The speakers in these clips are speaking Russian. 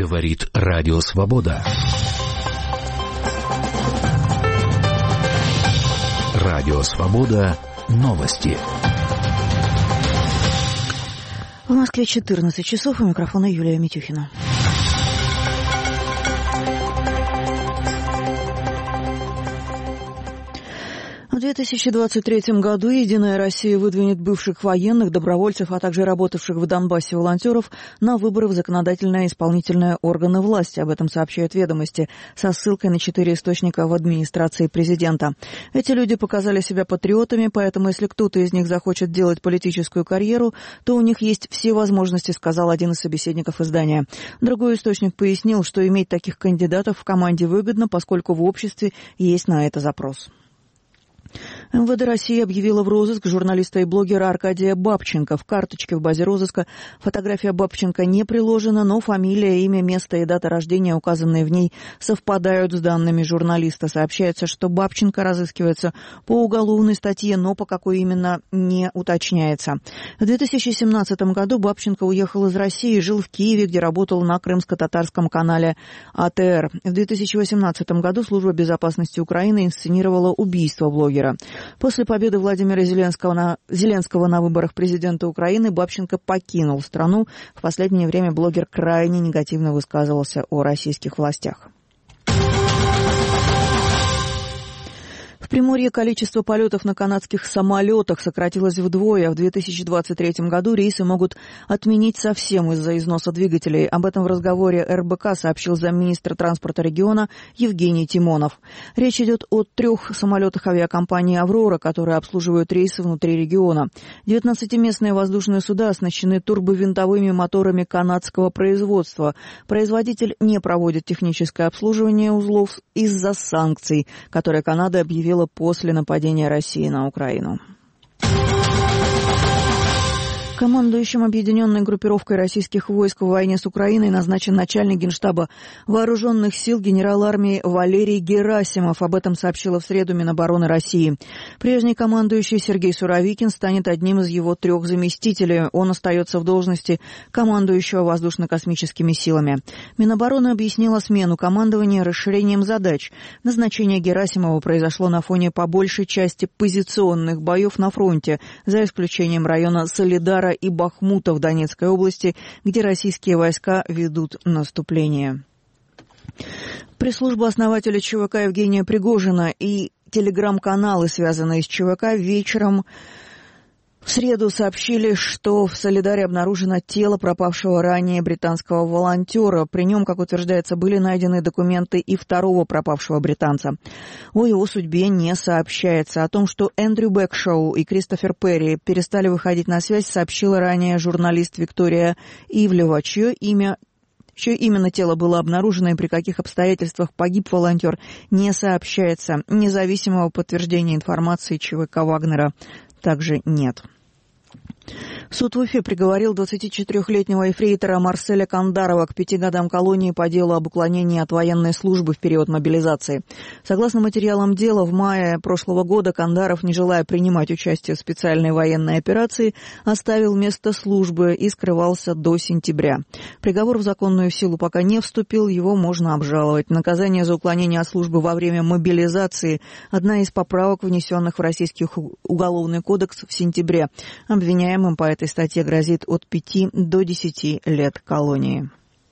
Говорит Радио Свобода. Радио Свобода. Новости. В Москве 14 часов. У микрофона Юлия Митюхина. В 2023 году «Единая Россия» выдвинет бывших военных, добровольцев, а также работавших в Донбассе волонтеров на выборы в законодательные и исполнительные органы власти. Об этом сообщают «Ведомости» со ссылкой на 4 источника в администрации президента. Эти люди показали себя патриотами, поэтому если кто-то из них захочет делать политическую карьеру, то у них есть все возможности, сказал один из собеседников издания. Другой источник пояснил, что иметь таких кандидатов в команде выгодно, поскольку в обществе есть на это запрос. МВД России объявила в розыск журналиста и блогера Аркадия Бабченко. В карточке в базе розыска фотография Бабченко не приложена, но фамилия, имя, место и дата рождения, указанные в ней, совпадают с данными журналиста. Сообщается, что Бабченко разыскивается по уголовной статье, но по какой именно не уточняется. В 2017 году Бабченко уехал из России и жил в Киеве, где работал на крымско-татарском канале АТР. В 2018 году Служба безопасности Украины инсценировала убийство блогера. После победы Владимира Зеленского на выборах президента Украины Бабченко покинул страну. В последнее время блогер крайне негативно высказывался о российских властях. В Приморье количество полетов на канадских самолетах сократилось вдвое. В 2023 году рейсы могут отменить совсем из-за износа двигателей. Об этом в разговоре РБК сообщил замминистра транспорта региона Евгений Тимонов. Речь идет о 3 самолетах авиакомпании «Аврора», которые обслуживают рейсы внутри региона. 19-местные воздушные суда оснащены турбовинтовыми моторами канадского производства. Производитель не проводит техническое обслуживание узлов из-за санкций, которые Канада объявила после нападения России на Украину. Командующим объединенной группировкой российских войск в войне с Украиной назначен начальник Генштаба Вооруженных сил генерал армии Валерий Герасимов. Об этом сообщила в среду Минобороны России. Прежний командующий Сергей Суровикин станет одним из его 3 заместителей. Он остается в должности командующего воздушно-космическими силами. Минобороны объяснила смену командования расширением задач. Назначение Герасимова произошло на фоне по большей части позиционных боев на фронте, за исключением района Солидара и Бахмута в Донецкой области, где российские войска ведут наступление. Пресс-служба основателя ЧВК Евгения Пригожина и телеграм-каналы, связанные с ЧВК, вечером в среду сообщили, что в Солидаре обнаружено тело пропавшего ранее британского волонтера. При нем, как утверждается, были найдены документы и 2-го пропавшего британца. О его судьбе не сообщается. О том, что Эндрю Бэкшоу и Кристофер Перри перестали выходить на связь, сообщила ранее журналист Виктория Ивлева, чье именно тело было обнаружено и при каких обстоятельствах погиб волонтер, не сообщается. Независимого подтверждения информации ЧВК Вагнера также нет. Суд в Уфе приговорил 24-летнего ефрейтора Марселя Кандарова к 5 годам колонии по делу об уклонении от военной службы в период мобилизации. Согласно материалам дела, в мае прошлого года Кандаров, не желая принимать участие в специальной военной операции, оставил место службы и скрывался до сентября. Приговор в законную силу пока не вступил, его можно обжаловать. Наказание за уклонение от службы во время мобилизации – одна из поправок, внесенных в Российский уголовный кодекс в сентябре. Обвиняемым по этой статье грозит от 5 до 10 лет колонии.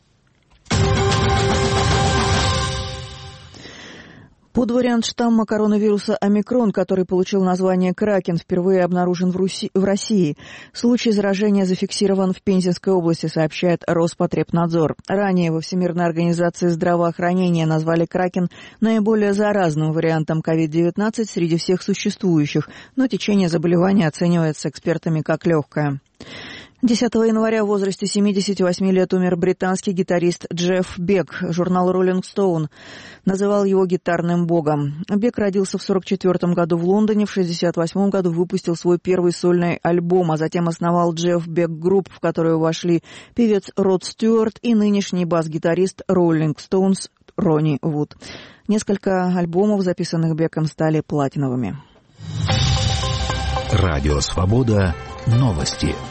Подвариант штамма коронавируса омикрон, который получил название кракен, впервые обнаружен в России. Случай заражения зафиксирован в Пензенской области, сообщает Роспотребнадзор. Ранее во Всемирной организации здравоохранения назвали кракен наиболее заразным вариантом COVID-19 среди всех существующих, но течение заболевания оценивается экспертами как легкое. 10 января в возрасте 78 лет умер британский гитарист Джефф Бек. Журнал Rolling Stone называл его гитарным богом. Бек родился в 1944 году в Лондоне, в 1968 году выпустил свой первый сольный альбом, а затем основал Джефф Бек Групп, в которую вошли певец Род Стюарт и нынешний бас-гитарист Rolling Stones Ронни Вуд. Несколько альбомов, записанных Беком, стали платиновыми. Радио Свобода. Новости.